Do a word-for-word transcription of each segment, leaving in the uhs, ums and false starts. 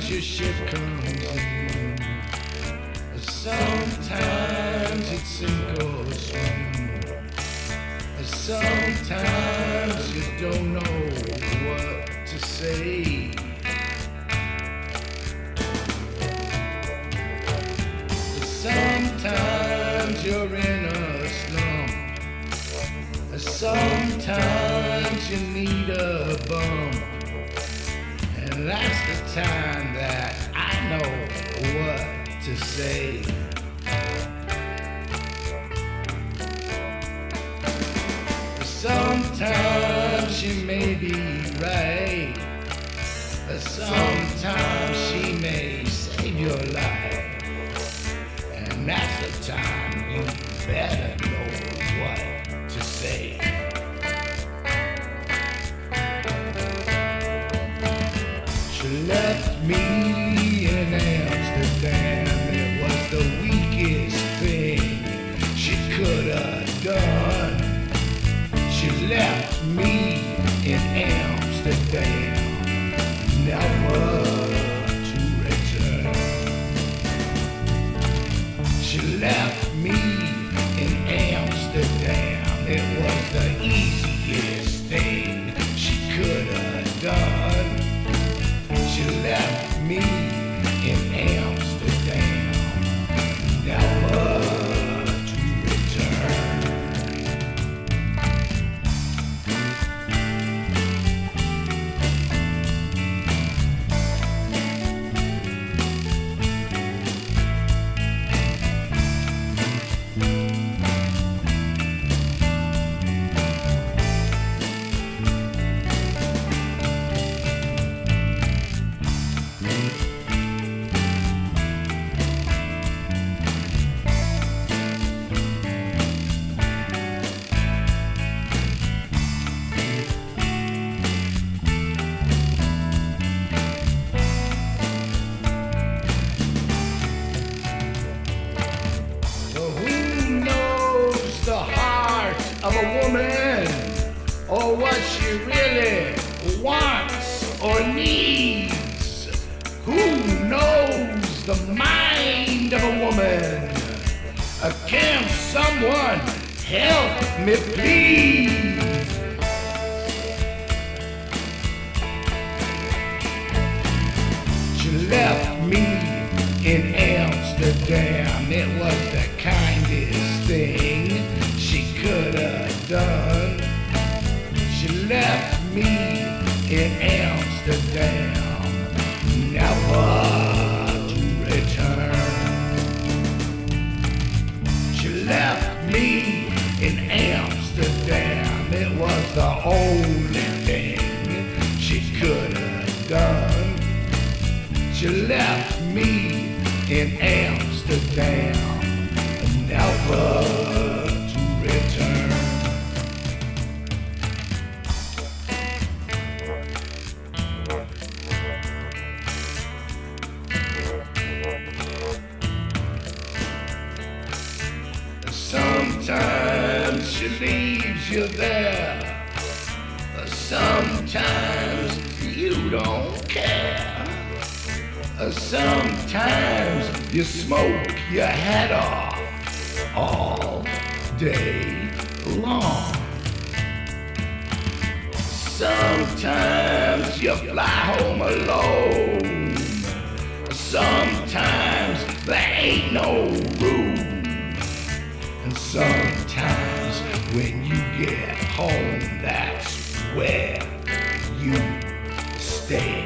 your ship comes in. Sometimes it's sink or swim. Sometimes you don't know what to say. Sometimes you're in a slump. Sometimes you need a bump. And that's the time that I know what to say. Sometimes she may be right. Sometimes she may save your life. And that's the time you better know what to say. She left me in Amsterdam. It was the weakest thing she could have done. She left me in Amsterdam, never to return. She left me in Amsterdam. It was the easiest thing she could have done. She left me in Amsterdam, never to return. Of a woman, or what she really wants or needs. Who knows the mind of a woman? Uh, can someone help me, please? She left me in Amsterdam. It was the kindest thing she could have done. She left me in Amsterdam, never to return. She left me in Amsterdam. It was the only thing she could have done. She left me in Amsterdam, never return. Sometimes she leaves you there. Sometimes you don't care. Sometimes you smoke your head off all day long. Sometimes you fly home alone. Sometimes there ain't no room. And sometimes when you get home, that's where you stay.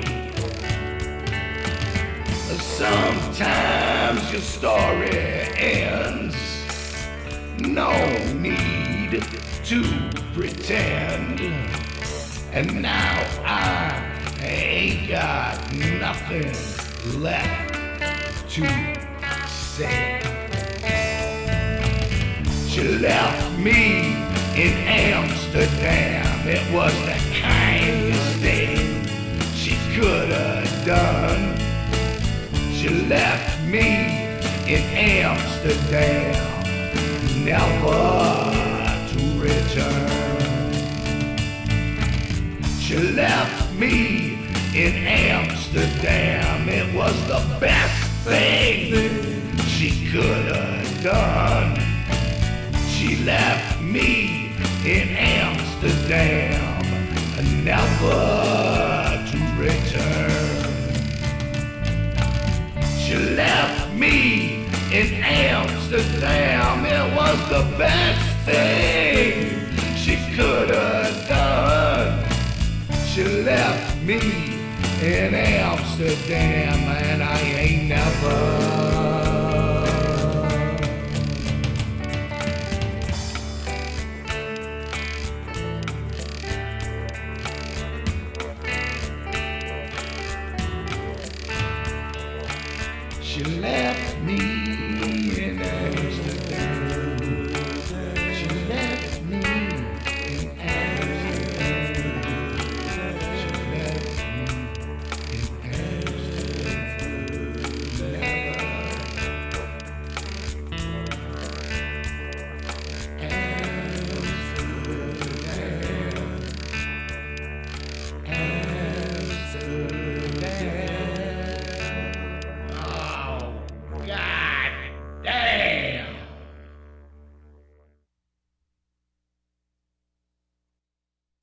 Sometimes your story ends. No need to pretend. And now I ain't got nothing left to say. She left me in Amsterdam. It was the kindest thing she could have done. She left me in Amsterdam, never to return. She left me in Amsterdam. It was the best thing she could have done. She left me in Amsterdam, never to return. She left me in Amsterdam. It was the best thing she could have done. She left me in Amsterdam, and I ain't never. She left me